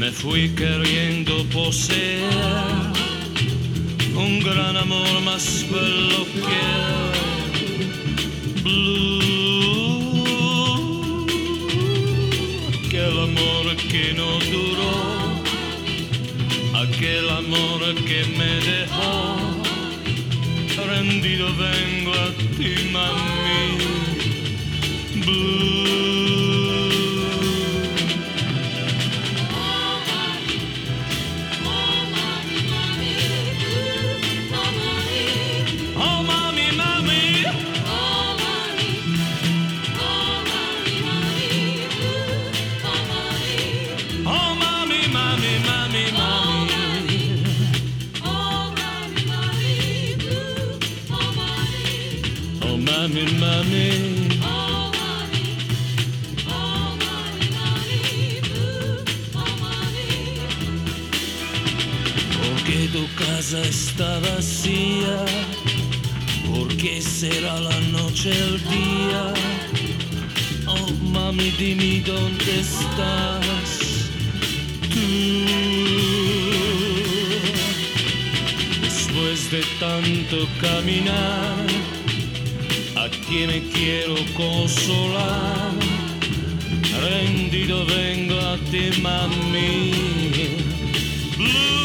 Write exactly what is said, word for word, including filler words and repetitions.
me fui queriendo poseer un gran amor más bello que blue, aquel amor que no duró, aquel amor que me dejó, rendido vengo a ti, mami, blue. Mami, mami, oh mami, oh mami, mami, blue, oh mami. Porque tu casa está vacía, porque será la noche el día. Oh mami, dime dónde estás tú. Después de tanto caminar, aquí me quiero consolar, rendido vengo a ti, mami. Blue.